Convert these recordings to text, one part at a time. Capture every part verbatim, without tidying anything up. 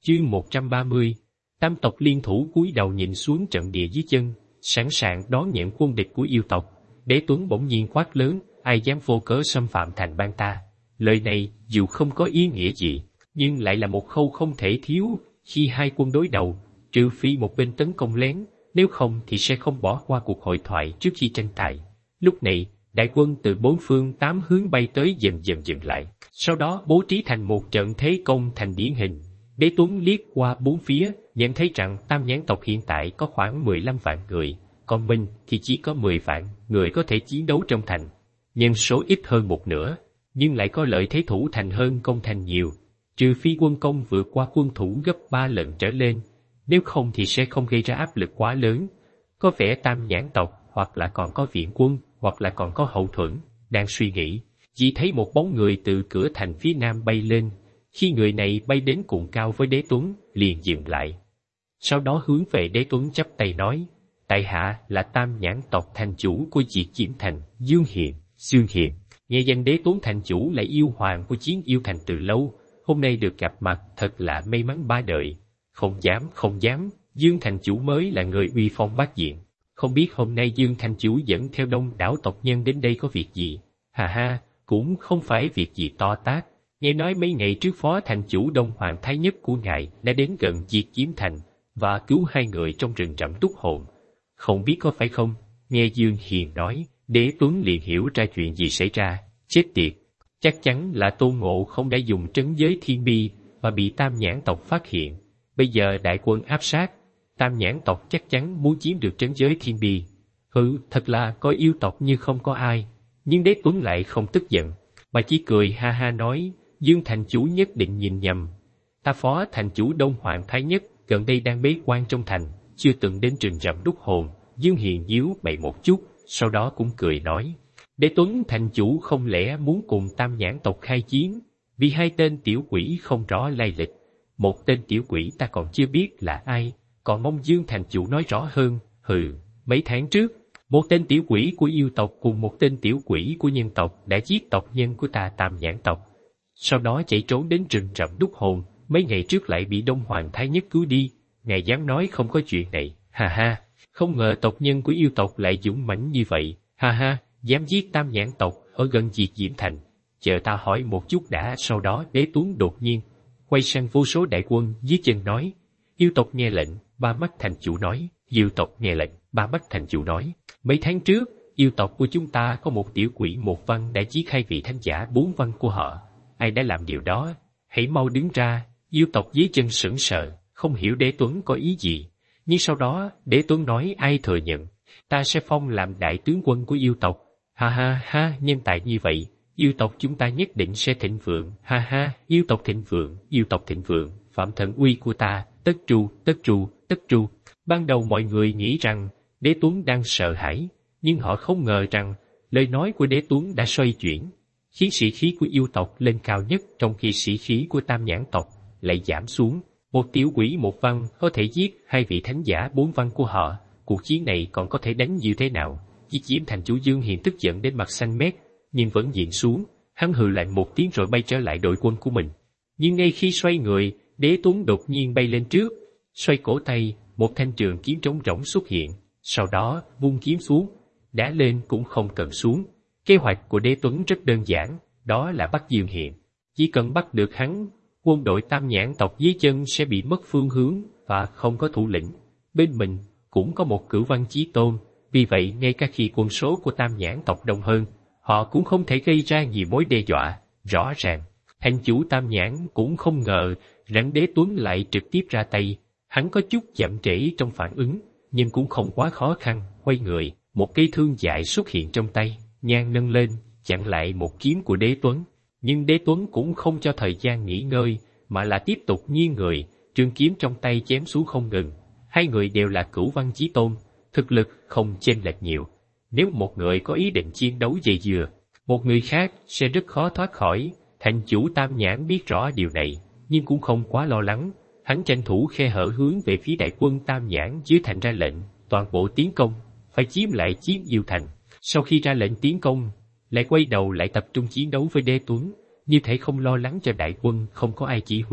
Chương một trăm ba mươi. Tam tộc liên thủ cúi đầu nhìn xuống trận địa dưới chân, sẵn sàng đón nhận quân địch của yêu tộc. Đế Tuấn bỗng nhiên quát lớn, ai dám vô cớ xâm phạm thành bang ta. Lời này dù không có ý nghĩa gì, nhưng lại là một khâu không thể thiếu khi hai quân đối đầu, trừ phi một bên tấn công lén, nếu không thì sẽ không bỏ qua cuộc hội thoại trước khi tranh tài. Lúc này, đại quân từ bốn phương tám hướng bay tới dần dần dừng lại, sau đó bố trí thành một trận thế công thành điển hình. Đế Tuấn liếc qua bốn phía, nhận thấy rằng Tam Nhãn tộc hiện tại có khoảng mười lăm vạn người, còn mình thì chỉ có mười vạn người có thể chiến đấu trong thành. Nhân số ít hơn một nửa, nhưng lại có lợi thế thủ thành hơn công thành nhiều, trừ phi quân công vượt qua quân thủ gấp ba lần trở lên, nếu không thì sẽ không gây ra áp lực quá lớn. Có vẻ Tam Nhãn tộc hoặc là còn có viện quân, hoặc là còn có hậu thuẫn. Đang suy nghĩ, chỉ thấy một bóng người từ cửa thành phía nam bay lên. Khi người này bay đến cùng cao với Đế Tuấn, liền dừng lại. Sau đó hướng về Đế Tuấn chắp tay nói, tại hạ là Tam Nhãn tộc thành chủ của Diệt Diễm Thành, Dương Hiền, Dương Hiền. Nghe danh Đế Tuấn thành chủ là yêu hoàng của Chiến Yêu Thành từ lâu, hôm nay được gặp mặt thật là may mắn ba đời. Không dám, không dám, Dương thành chủ mới là người uy phong bát diện. Không biết hôm nay Dương thành chủ dẫn theo đông đảo tộc nhân đến đây có việc gì? Hà ha, cũng không phải việc gì to tát. Nghe nói mấy ngày trước phó thành chủ Đông Hoàng Thái Nhất của ngài đã đến gần Diệt Diễm Thành và cứu hai người trong rừng rậm túc hồn. Không biết có phải không? Nghe Dương Hiền nói, Đế Tuấn liền hiểu ra chuyện gì xảy ra. Chết tiệt! Chắc chắn là Tôn Ngộ Không đã dùng trấn giới thiên bi và bị Tam Nhãn tộc phát hiện. Bây giờ đại quân áp sát, Tam Nhãn tộc chắc chắn muốn chiếm được trấn giới thiên bi. Hừ, thật là có yêu tộc như không có ai. Nhưng Đế Tuấn lại không tức giận, mà chỉ cười ha ha nói, Dương thành chủ nhất định nhìn nhầm. Ta phó thành chủ Đông Hoàng Thái Nhất gần đây đang bế quan trong thành, chưa từng đến rừng rậm đúc hồn. Dương Hiền nhíu mày một chút, sau đó cũng cười nói, Đế Tuấn thành chủ không lẽ muốn cùng Tam Nhãn tộc khai chiến? Vì hai tên tiểu quỷ không rõ lai lịch. Một tên tiểu quỷ ta còn chưa biết là ai, còn mong Dương thành chủ nói rõ hơn. Hừ, mấy tháng trước, một tên tiểu quỷ của yêu tộc cùng một tên tiểu quỷ của nhân tộc đã giết tộc nhân của ta Tam Nhãn tộc. Sau đó chạy trốn đến rừng rậm đúc hồn, mấy ngày trước lại bị Đông Hoàng Thái Nhất cứu đi. Ngài dám nói không có chuyện này? Ha ha, không ngờ tộc nhân của yêu tộc lại dũng mãnh như vậy. Ha ha, dám giết Tam Nhãn tộc ở gần Diệt Diễm Thành. Chờ ta hỏi một chút đã. Sau đó Đế Tuấn đột nhiên quay sang vô số đại quân dưới chân nói, yêu tộc nghe lệnh. Ba Mắt thành chủ nói, yêu tộc nghe lệnh. Ba Mắt thành chủ nói, mấy tháng trước, yêu tộc của chúng ta có một tiểu quỷ một văn đã giết hai vị thánh giả bốn văn của họ. Ai đã làm điều đó? Hãy mau đứng ra. Yêu tộc dưới chân sững sờ, không hiểu Đế Tuấn có ý gì. Nhưng sau đó, Đế Tuấn nói ai thừa nhận, ta sẽ phong làm đại tướng quân của yêu tộc. Ha ha ha, nhân tài như vậy, yêu tộc chúng ta nhất định sẽ thịnh vượng. Ha ha, yêu tộc thịnh vượng, yêu tộc thịnh vượng, phạm thần uy của ta, tất tru, tất tru, tất tru. Ban đầu mọi người nghĩ rằng Đế Tuấn đang sợ hãi, nhưng họ không ngờ rằng lời nói của Đế Tuấn đã xoay chuyển, khiến sĩ khí của yêu tộc lên cao nhất, trong khi sĩ khí của Tam Nhãn tộc lại giảm xuống. Một tiểu quỷ một văn có thể giết hai vị thánh giả bốn văn của họ, cuộc chiến này còn có thể đánh như thế nào? Diệt Diễm thành chủ Dương Hiền tức giận đến mặt xanh mét, nhưng vẫn nhịn xuống. Hắn hừ lạnh một tiếng rồi bay trở lại đội quân của mình. Nhưng ngay khi xoay người, Đế Tuấn đột nhiên bay lên trước, xoay cổ tay, một thanh trường kiếm trống rỗng xuất hiện, sau đó vung kiếm xuống. Đã lên cũng không cần xuống. Kế hoạch của Đế Tuấn rất đơn giản, đó là bắt Dương Hiền. Chỉ cần bắt được hắn, quân đội Tam Nhãn tộc dưới chân sẽ bị mất phương hướng và không có thủ lĩnh. Bên mình cũng có một Cửu Văn Chí Tôn, vì vậy ngay cả khi quân số của Tam Nhãn tộc đông hơn, họ cũng không thể gây ra nhiều mối đe dọa. Rõ ràng, thành chủ Tam Nhãn cũng không ngờ rằng Đế Tuấn lại trực tiếp ra tay. Hắn có chút chậm trễ trong phản ứng, nhưng cũng không quá khó khăn. Quay người, một cây thương dài xuất hiện trong tay, nhang nâng lên, chặn lại một kiếm của Đế Tuấn. Nhưng Đế Tuấn cũng không cho thời gian nghỉ ngơi, mà là tiếp tục nghiêng người, trường kiếm trong tay chém xuống không ngừng. Hai người đều là Cửu Văn Chí Tôn, thực lực không chênh lệch nhiều. Nếu một người có ý định chiến đấu dày dừa, một người khác sẽ rất khó thoát khỏi. Thành chủ Tam Nhãn biết rõ điều này, nhưng cũng không quá lo lắng. Hắn tranh thủ khe hở hướng về phía đại quân Tam Nhãn dưới thành ra lệnh, toàn bộ tiến công, phải chiếm lại Chiếm Yêu Thành. Sau khi ra lệnh tiến công, lại quay đầu lại tập trung chiến đấu với Đế Tuấn, như thể không lo lắng cho đại quân không có ai chỉ huy.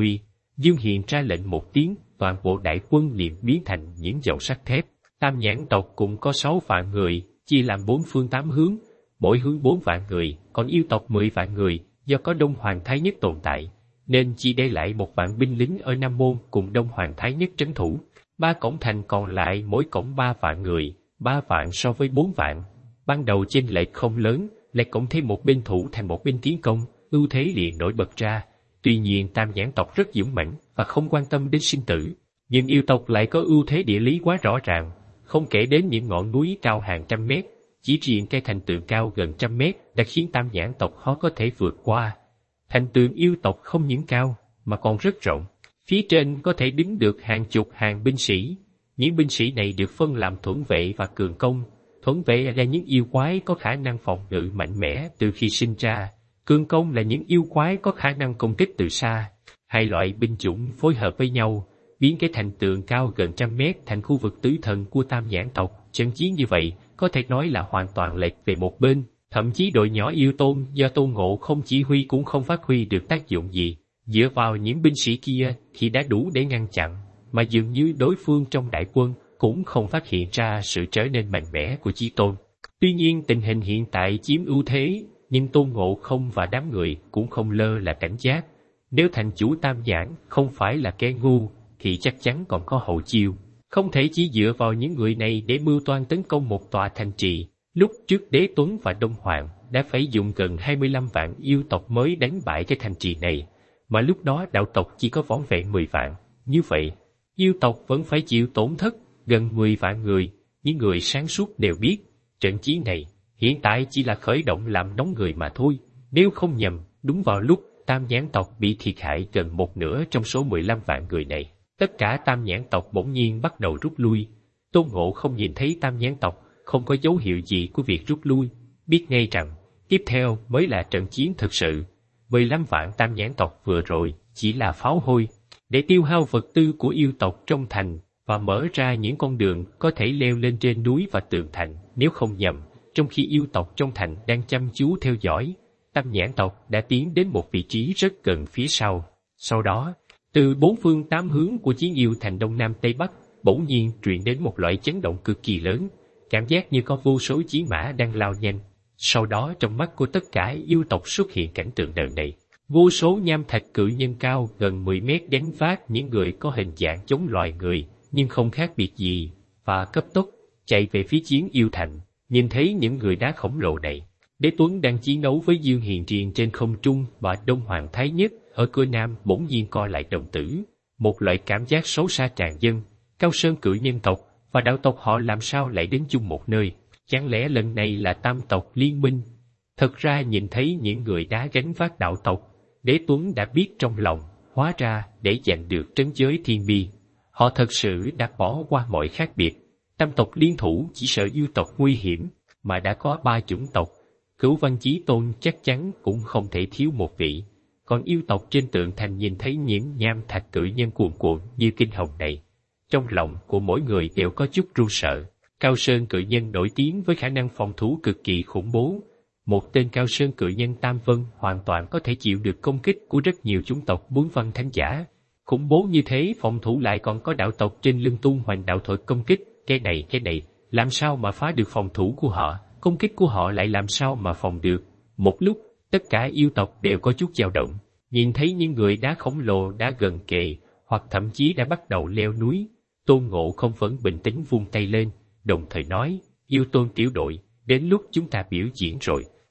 Dương Hiền ra lệnh một tiếng, toàn bộ đại quân liền biến thành những dầu sắt thép. Tam nhãn tộc cũng có sáu vạn người, chia làm bốn phương tám hướng, mỗi hướng bốn vạn người, còn yêu tộc mười vạn người, do có Đông Hoàng Thái Nhất tồn tại, nên chỉ để lại một vạn binh lính ở Nam Môn cùng Đông Hoàng Thái Nhất trấn thủ. Ba cổng thành còn lại mỗi cổng ba vạn người, ba vạn so với bốn vạn. Ban đầu chênh lệch không lớn, lại cộng thêm một bên thủ thành một bên tiến công, ưu thế liền nổi bật ra. Tuy nhiên Tam nhãn tộc rất dũng mãnh và không quan tâm đến sinh tử, nhưng yêu tộc lại có ưu thế địa lý quá rõ ràng, không kể đến những ngọn núi cao hàng trăm mét, chỉ riêng cây thành tường cao gần trăm mét đã khiến Tam nhãn tộc khó có thể vượt qua. Thành tường yêu tộc không những cao mà còn rất rộng, phía trên có thể đứng được hàng chục hàng binh sĩ. Những binh sĩ này được phân làm thuẫn vệ và cường công. Thuẫn vệ là những yêu quái có khả năng phòng ngự mạnh mẽ từ khi sinh ra, cường công là những yêu quái có khả năng công kích từ xa. Hai loại binh chủng phối hợp với nhau, biến cái thành tường cao gần trăm mét thành khu vực tứ thần của Tam nhãn tộc. Trận chiến như vậy có thể nói là hoàn toàn lệch về một bên, thậm chí đội nhỏ yêu tôn do Tôn Ngộ không chỉ huy cũng không phát huy được tác dụng gì. Dựa vào những binh sĩ kia thì đã đủ để ngăn chặn, mà dường như đối phương trong đại quân cũng không phát hiện ra sự trở nên mạnh mẽ của Chí Tôn. Tuy nhiên tình hình hiện tại chiếm ưu thế, nhưng Tôn Ngộ không và đám người cũng không lơ là cảnh giác. Nếu thành chủ Tam nhãn không phải là kẻ ngu, thì chắc chắn còn có hậu chiêu. Không thể chỉ dựa vào những người này để mưu toan tấn công một tòa thành trì. Lúc trước Đế Tuấn và Đông Hoàng đã phải dùng gần hai mươi lăm vạn yêu tộc mới đánh bại cái thành trì này, mà lúc đó đạo tộc chỉ có võ vệ mười vạn. Như vậy, yêu tộc vẫn phải chịu tổn thất gần mười vạn người. Những người sáng suốt đều biết, trận chiến này hiện tại chỉ là khởi động làm nóng người mà thôi. Nếu không nhầm, đúng vào lúc Tam nhãn tộc bị thiệt hại gần một nửa trong số mười lăm vạn người này, tất cả Tam nhãn tộc bỗng nhiên bắt đầu rút lui. Tôn Ngộ không nhìn thấy Tam nhãn tộc không có dấu hiệu gì của việc rút lui, biết ngay rằng tiếp theo mới là trận chiến thực sự. mười lăm vạn Tam nhãn tộc vừa rồi chỉ là pháo hôi để tiêu hao vật tư của yêu tộc trong thành và mở ra những con đường có thể leo lên trên núi và tường thành. Nếu không nhầm, trong khi yêu tộc trong thành đang chăm chú theo dõi, Tam nhãn tộc đã tiến đến một vị trí rất gần phía sau. Sau đó, từ bốn phương tám hướng của chiến yêu thành Đông Nam Tây Bắc, bỗng nhiên truyền đến một loại chấn động cực kỳ lớn, cảm giác như có vô số chiến mã đang lao nhanh. Sau đó trong mắt của tất cả yêu tộc xuất hiện cảnh tượng đời này. Vô số nham thạch cự nhân cao gần mười mét đánh vác những người có hình dạng giống loài người, nhưng không khác biệt gì, và cấp tốc chạy về phía chiến yêu thành. Nhìn thấy những người đá khổng lồ này, Đế Tuấn đang chiến đấu với Dương Hiền Triền trên không trung và Đông Hoàng Thái Nhất ở cửa nam bỗng nhiên co lại đồng tử. Một loại cảm giác xấu xa tràn dâng. Cao Sơn cự nhân tộc và đạo tộc họ làm sao lại đến chung một nơi? Chẳng lẽ lần này là tam tộc liên minh? Thật ra nhìn thấy những người đá gánh vác đạo tộc, Đế Tuấn đã biết trong lòng, hóa ra để giành được trấn giới thiên bi, họ thật sự đã bỏ qua mọi khác biệt. Tam tộc liên thủ chỉ sợ yêu tộc nguy hiểm, mà đã có ba chủng tộc, Cửu Văn Chí Tôn chắc chắn cũng không thể thiếu một vị. Còn yêu tộc trên tượng thành nhìn thấy những nham thạch cự nhân cuồn cuộn như kinh hồng này, trong lòng của mỗi người đều có chút run sợ. Cao Sơn cự nhân nổi tiếng với khả năng phòng thủ cực kỳ khủng bố. Một tên Cao Sơn cự nhân Tam Vân hoàn toàn có thể chịu được công kích của rất nhiều chủng tộc bốn văn thánh giả. Khủng bố như thế phòng thủ lại còn có đạo tộc trên lưng tung hoành đạo thuật công kích. Cái này cái này, làm sao mà phá được phòng thủ của họ, công kích của họ lại làm sao mà phòng được. Một lúc, tất cả yêu tộc đều có chút dao động. Nhìn thấy những người đá khổng lồ đã gần kề, hoặc thậm chí đã bắt đầu leo núi, Tôn Ngộ không vẫn bình tĩnh vung tay lên, đồng thời nói, yêu tôn tiểu đội, đến lúc chúng ta biểu diễn rồi.